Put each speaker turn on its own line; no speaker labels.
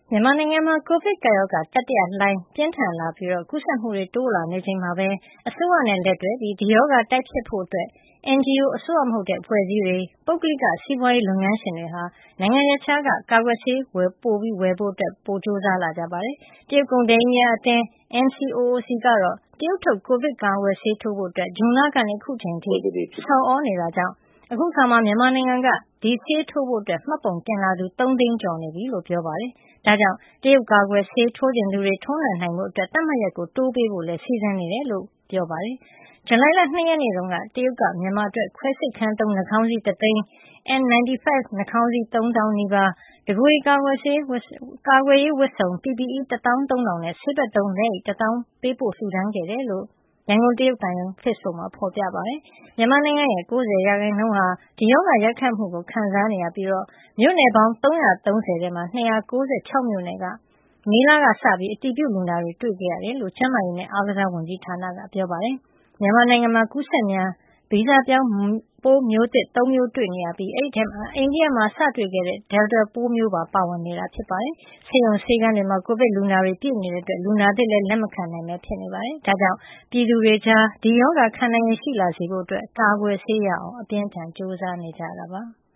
မြန်မာနိုင်ငံမှာ ကိုဗစ်ကပ်ရောဂါ တတိယလှိုင်းပြင်းထန်လာပြီး ကူးစက်မှုတွေ တိုးလာနေချိန်မှာပဲ အစိုးရနဲ့လက်တွဲပြီး ဒီရောဂါတိုက်ဖျက်ဖို့ NGO အစိုးရမဟုတ်တဲ့ အဖွဲ့အစည်းတွေ၊ ပုဂ္ဂလိကစီးပွားရေးလုပ်ငန်းရှင်တွေဟာ နိုင်ငံရပ်ခြားက ကာကွယ်ဆေးပိုဝယ်ဖို့ ပိုကြိုးစားလာကြပါတယ်။ တရုတ်ကုန်သည်ကြီးများအသင်း NCOOC ကတော့ တရုတ်ထုတ် ကိုဗစ်ကာကွယ်ဆေးထိုးဖို့ ဇွန်လကနေ အခုချိန်အထိ ဆော်သြနေတာကြောင့် အခုအခါမှာ မြန်မာနိုင်ငံက ဒီဆေးထိုးဖို့ မှတ်ပုံတင်လာသူ ၃ သိန်းကျော်နေပြီလို့ ပြောပါတယ်။ ဒါကြောင့် တရုတ်ကာကွယ်ဆေးထိုးချင်သူတွေ ထိုးနှံနိုင်ဖို့ သတ်မှတ်ရက်တိုးပေးဖို့လည်း စီစဉ်နေတယ်လို့ ပြောပါတယ်။ ဇူလိုင်လ ၂ ရက်နေ့တုန်းက တရုတ်က မြန်မာအတွက် ခွဲစိတ်ခန်းသုံး နှာခေါင်းစည်း ၁ သိန်း၊ N95 နှာခေါင်းစည်း ၃ သောင်းနီးပါး၊ တကိုယ်ရေကာကွယ်ရေးဝတ်စုံ PPE ၁ သောင်း ၃ ထောင်နဲ့ ဆေးဘက်သုံးလက်အိတ် ၁ သောင်းပေးပို့လှူဒါန်းခဲ့တယ်လို့ ရန်ကုန်တရုတ်သံရုံး ဖေ့စ်ဘုတ်မှာ ဖော်ပြထားပါတယ်။ မြန်မာနိုင်ငံရဲ့ ၉၀ ရာခိုင်နှုန်းဟာ ဒီရောဂါရိုက်ခတ်မှုကို ခံစားနေရပြီး မြို့နယ်ပေါင်း ၃၃၀ ထဲမှာ ၂၉၆ မြို့နယ်က မေလကစပြီး အတည်ပြုလူနာတွေ တွေ့ခဲ့ရတယ်လို့ ကျန်းမာရေးနဲ့ အားကစားဝန်ကြီးဌာနက ပြောပါတယ်။ မြန်မာနိုင်ငံမှာ ကူးစက်မြန် ဗီဇပြောင်းပိုးမျိုးသစ် ၃ မျိုးတွေ့နေရပြီး အဲဒီထဲမှာ အိန္ဒိယမှာ စတွေ့ခဲ့တဲ့ Delta ပိုးမျိုးပါ ပါဝင်နေတာ ဖြစ်ပါတယ်။ ဆေးရုံဆေးခန်းတွေမှာ ကိုဗစ်လူနာတွေ ပြည့်နေတဲ့အတွက် လူနာသစ်လည်း လက်မခံနိုင်ပဲ ဖြစ်နေပါတယ်။ ဒါကြောင့် ပြည်သူတွေကြား ဒီရောဂါခံနိုင်ရည် ရှိလာစေဖို့ ကာကွယ်ဆေးရအောင် အပြင်းအထန် ကြိုးစားနေကြတာပါ။